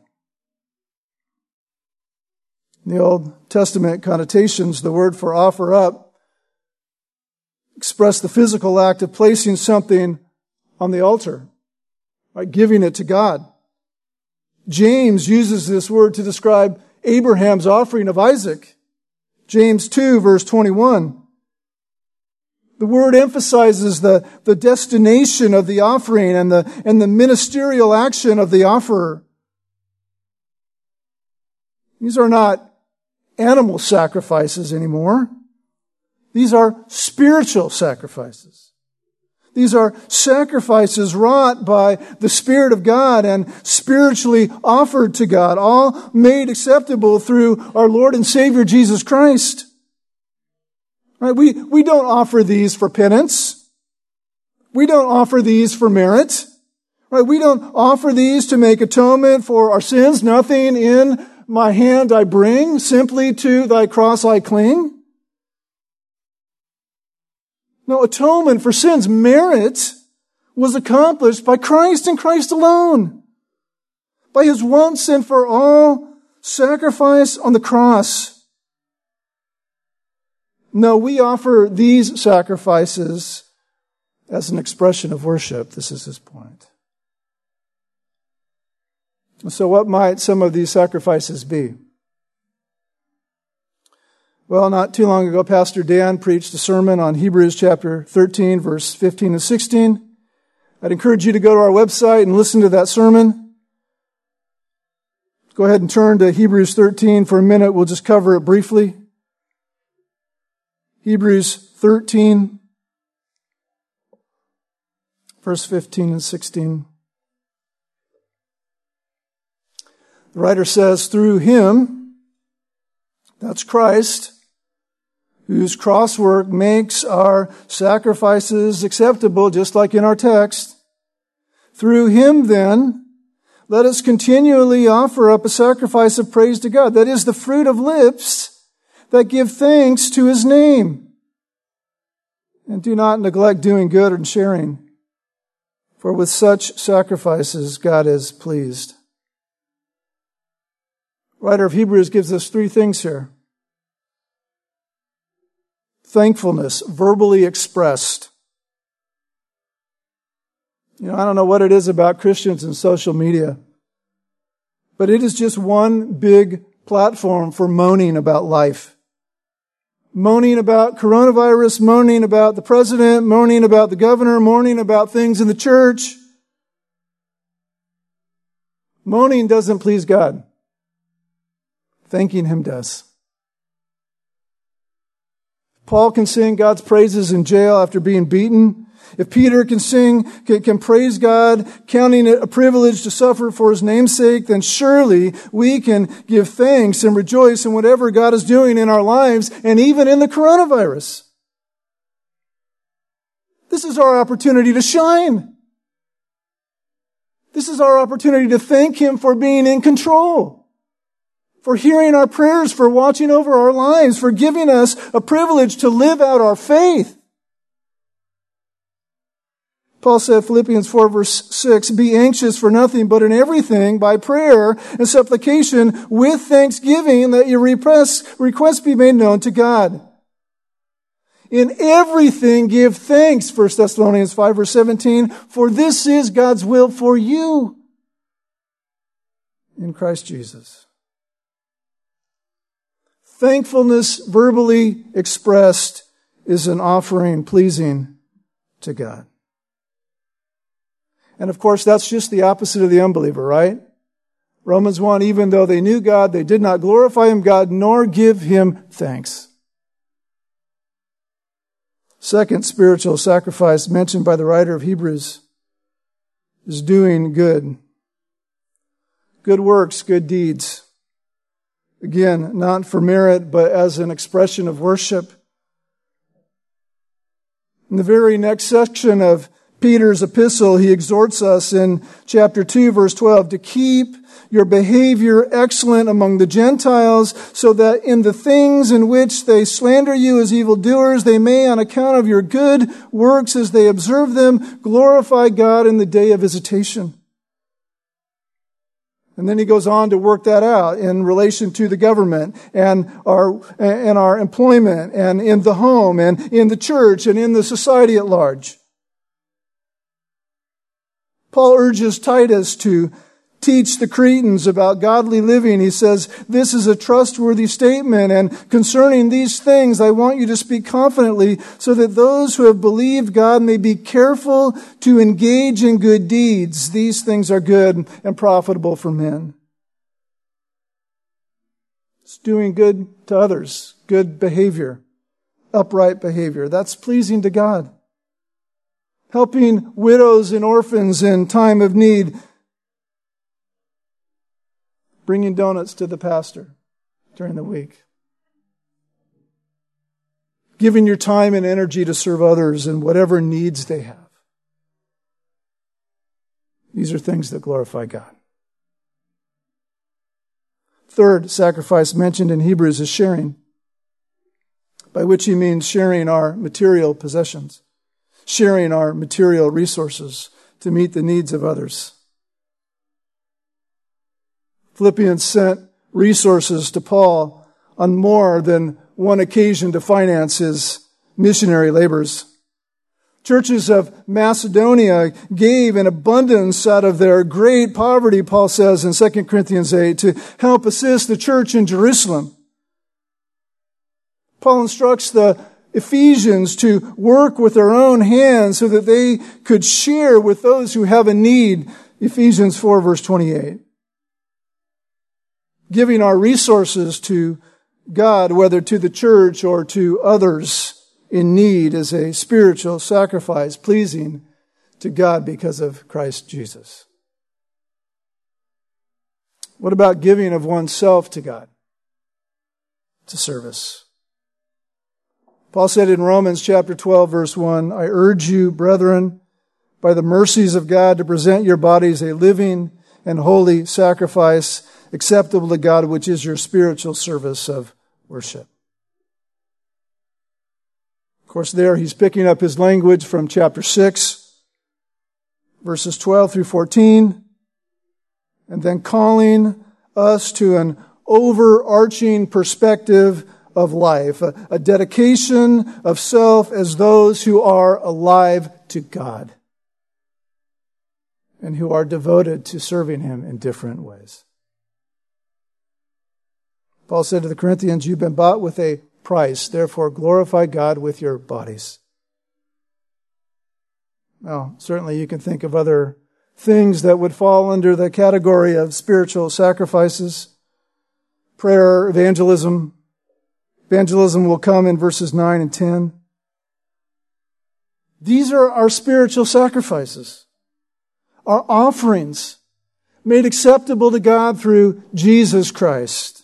In the Old Testament connotations, the word for offer up expressed the physical act of placing something on the altar, right? Giving it to God. James uses this word to describe Abraham's offering of Isaac. James 2, verse 21. The word emphasizes the destination of the offering and the ministerial action of the offerer. These are not animal sacrifices anymore. These are spiritual sacrifices. These are sacrifices wrought by the Spirit of God and spiritually offered to God, all made acceptable through our Lord and Savior Jesus Christ. Right? We don't offer these for penance. We don't offer these for merit. Right? We don't offer these to make atonement for our sins. Nothing in my hand I bring, simply to thy cross I cling. No, atonement for sins, merit, was accomplished by Christ and Christ alone. By His once and for all sacrifice on the cross. No, we offer these sacrifices as an expression of worship. This is his point. So what might some of these sacrifices be? Well, not too long ago, Pastor Dan preached a sermon on Hebrews chapter 13, verse 15 and 16. I'd encourage you to go to our website and listen to that sermon. Go ahead and turn to Hebrews 13 for a minute. We'll just cover it briefly. Hebrews 13, verse 15 and 16. The writer says, through Him, that's Christ, whose cross work makes our sacrifices acceptable, just like in our text. Through Him, then, let us continually offer up a sacrifice of praise to God. That is the fruit of lips that give thanks to His name. And do not neglect doing good and sharing, for with such sacrifices God is pleased. The writer of Hebrews gives us three things here. Thankfulness, verbally expressed. I don't know what it is about Christians and social media, but it is just one big platform for moaning about life. Moaning about coronavirus, moaning about the president, moaning about the governor, moaning about things in the church. Moaning doesn't please God. Thanking Him does. Paul can sing God's praises in jail after being beaten. If Peter can praise God, counting it a privilege to suffer for His name's sake, then surely we can give thanks and rejoice in whatever God is doing in our lives and even in the coronavirus. This is our opportunity to shine. This is our opportunity to thank Him for being in control, for hearing our prayers, for watching over our lives, for giving us a privilege to live out our faith. Paul said, Philippians 4 verse 6, be anxious for nothing, but in everything, by prayer and supplication, with thanksgiving, that your requests be made known to God. In everything give thanks, 1 Thessalonians 5 verse 17, for this is God's will for you in Christ Jesus. Thankfulness verbally expressed is an offering pleasing to God. And of course, that's just the opposite of the unbeliever, right? Romans 1, even though they knew God, they did not glorify Him, God, nor give Him thanks. Second spiritual sacrifice mentioned by the writer of Hebrews is doing good. Good works, good deeds. Again, not for merit, but as an expression of worship. In the very next section of Peter's epistle, he exhorts us in chapter 2, verse 12, to keep your behavior excellent among the Gentiles, so that in the things in which they slander you as evildoers, they may, on account of your good works as they observe them, glorify God in the day of visitation. And then he goes on to work that out in relation to the government and our employment and in the home and in the church and in the society at large. Paul urges Titus to teach the Cretans about godly living. He says, this is a trustworthy statement, and concerning these things I want you to speak confidently, so that those who have believed God may be careful to engage in good deeds. These things are good and profitable for men. It's doing good to others, good behavior, upright behavior. That's pleasing to God. Helping widows and orphans in time of need. Bringing donuts to the pastor during the week. Giving your time and energy to serve others in whatever needs they have. These are things that glorify God. Third sacrifice mentioned in Hebrews is sharing, by which he means sharing our material possessions, sharing our material resources to meet the needs of others. Philippians sent resources to Paul on more than one occasion to finance his missionary labors. Churches of Macedonia gave in abundance out of their great poverty, Paul says in 2 Corinthians 8, to help assist the church in Jerusalem. Paul instructs the Ephesians to work with their own hands so that they could share with those who have a need. Ephesians 4 verse 28. Giving our resources to God, whether to the church or to others in need, is a spiritual sacrifice pleasing to God because of Christ Jesus. What about giving of oneself to God? To service. Paul said in Romans chapter 12, verse 1, I urge you, brethren, by the mercies of God, to present your bodies a living and holy sacrifice acceptable to God, which is your spiritual service of worship. Of course, there he's picking up his language from chapter 6, verses 12 through 14, and then calling us to an overarching perspective of life, a dedication of self as those who are alive to God and who are devoted to serving Him in different ways. Paul said to the Corinthians, you've been bought with a price, therefore glorify God with your bodies. Well, certainly you can think of other things that would fall under the category of spiritual sacrifices. Prayer, evangelism. Evangelism will come in verses 9 and 10. These are our spiritual sacrifices, our offerings made acceptable to God through Jesus Christ.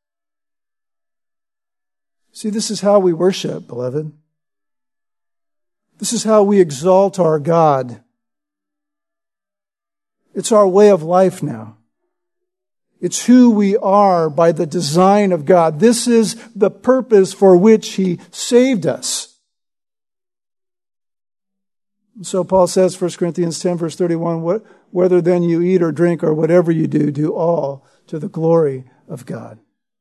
See, this is how we worship, beloved. This is how we exalt our God. It's our way of life now. It's who we are by the design of God. This is the purpose for which He saved us. So Paul says, 1 Corinthians 10, verse 31, whether then you eat or drink or whatever you do, do all to the glory of God.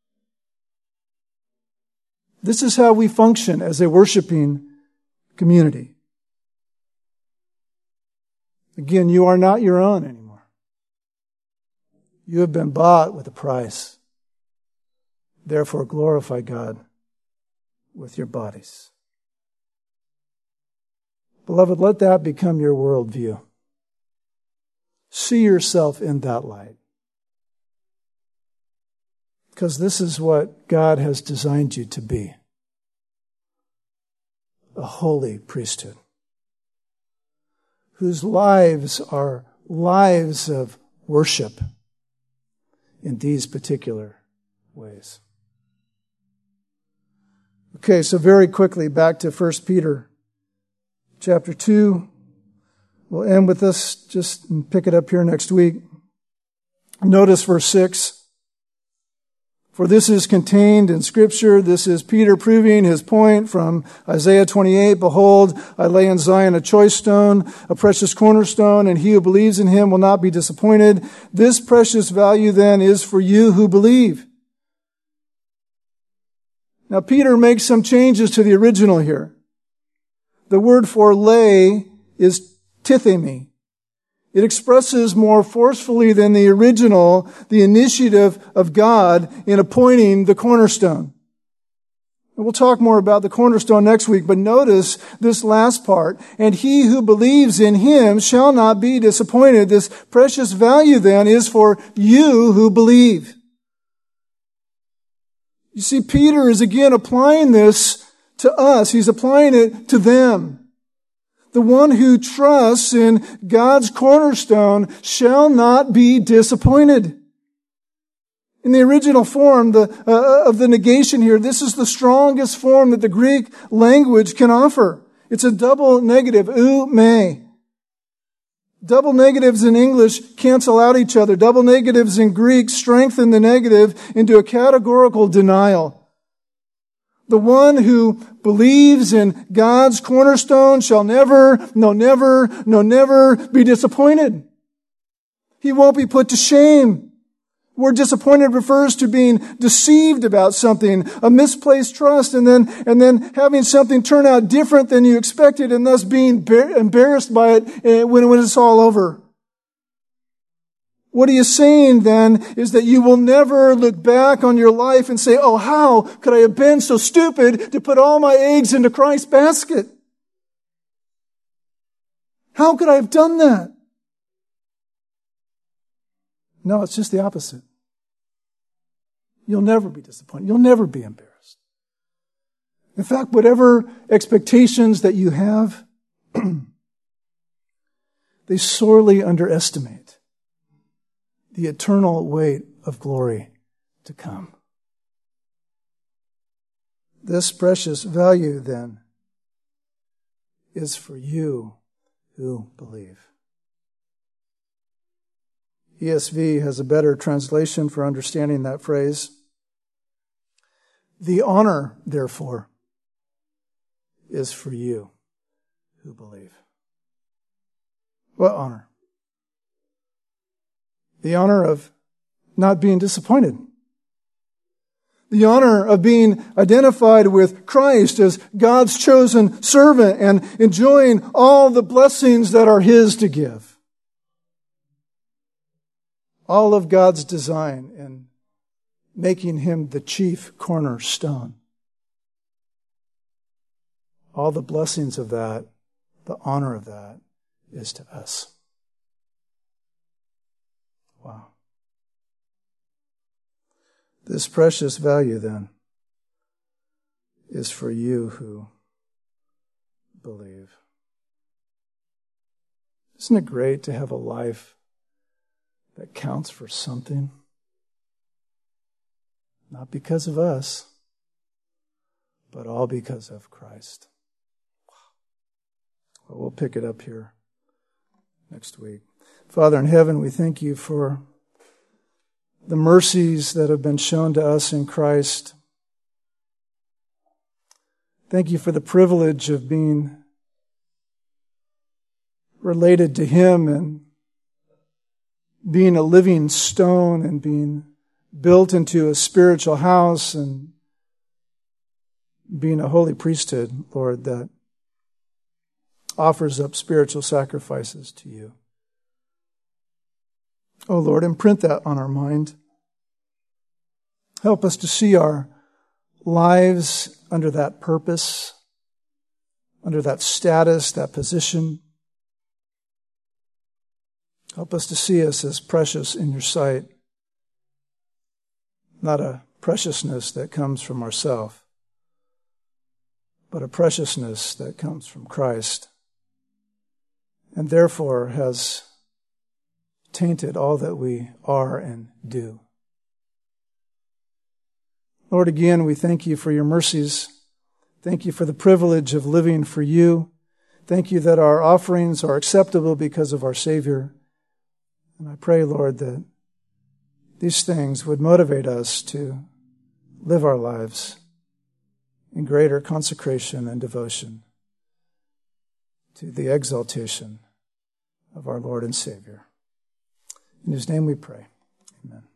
This is how we function as a worshiping community. Again, you are not your own anymore. You have been bought with a price. Therefore, glorify God with your bodies. Beloved, let that become your worldview. See yourself in that light. Because this is what God has designed you to be. A holy priesthood. Whose lives are lives of worship in these particular ways. Okay, so very quickly back to 1 Peter chapter 2. We'll end with this, just pick it up here next week. Notice verse 6. For this is contained in Scripture. This is Peter proving his point from Isaiah 28. Behold, I lay in Zion a choice stone, a precious cornerstone, and he who believes in him will not be disappointed. This precious value then is for you who believe. Now Peter makes some changes to the original here. The word for lay is tithemi. It expresses more forcefully than the original the initiative of God in appointing the cornerstone. And we'll talk more about the cornerstone next week, but notice this last part. And he who believes in him shall not be disappointed. This precious value then is for you who believe. You see, Peter is again applying this to us. He's applying it to them. The one who trusts in God's cornerstone shall not be disappointed. In the original form of the negation here, this is the strongest form that the Greek language can offer. It's a double negative, ou me. Double negatives in English cancel out each other. Double negatives in Greek strengthen the negative into a categorical denial. The one who believes in God's cornerstone shall never be disappointed. He won't be put to shame. The word disappointed refers to being deceived about something, a misplaced trust, and then having something turn out different than you expected, and thus being embarrassed by it when it's all over. What he is saying then is that you will never look back on your life and say, oh, how could I have been so stupid to put all my eggs into Christ's basket? How could I have done that? No, it's just the opposite. You'll never be disappointed. You'll never be embarrassed. In fact, whatever expectations that you have, they sorely underestimate the eternal weight of glory to come. This precious value, then, is for you who believe. ESV has a better translation for understanding that phrase. The honor, therefore, is for you who believe. What honor? The honor of not being disappointed. The honor of being identified with Christ as God's chosen servant and enjoying all the blessings that are His to give. All of God's design in making Him the chief cornerstone. All the blessings of that, the honor of that, is to us. Wow. This precious value, then, is for you who believe. Isn't it great to have a life that counts for something? Not because of us, but all because of Christ. Well, we'll pick it up here next week. Father in heaven, we thank you for the mercies that have been shown to us in Christ. Thank you for the privilege of being related to Him and being a living stone and being built into a spiritual house and being a holy priesthood, Lord, that offers up spiritual sacrifices to you. Oh Lord, imprint that on our mind. Help us to see our lives under that purpose, under that status, that position. Help us to see us as precious in your sight, not a preciousness that comes from ourselves, but a preciousness that comes from Christ, and therefore has tainted all that we are and do. Lord, again, we thank you for your mercies. Thank you for the privilege of living for you. Thank you that our offerings are acceptable because of our Savior. And I pray, Lord, that these things would motivate us to live our lives in greater consecration and devotion to the exaltation of our Lord and Savior. In His name we pray. Amen.